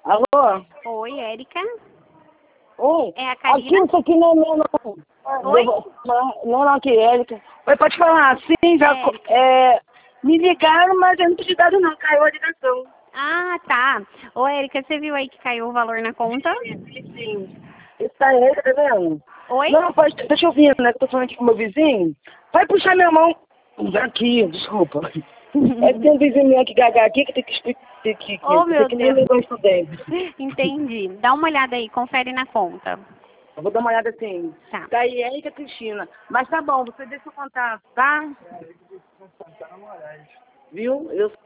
Alô? Oi, Érica. Oi? É a Aqui, Karina. isso aqui não é meu, não. Oi? Não, aqui, Érica. Oi, pode falar. Sim, já... Érica. me ligaram, mas eu não tinha dado não. Caiu a ligação. Ah, tá. Ô, Érica, você viu aí que caiu o valor na conta? Sim. Isso tá aí, tá vendo? Oi? Não, pode... Deixa eu vir, né? Que eu tô falando aqui com o meu vizinho. Vai puxar minha mão. Aqui, desculpa. É que tem um vizinho meu aqui, gaga aqui, que tem que explicar aqui. Oh, meu Que nem Deus. negócio dele. Entendi. Dá uma olhada aí, confere na conta. Eu vou dar uma olhada assim. Tá. Tá aí, Érica Cristina. Mas tá bom, você deixa eu contar, tá? Viu? Eu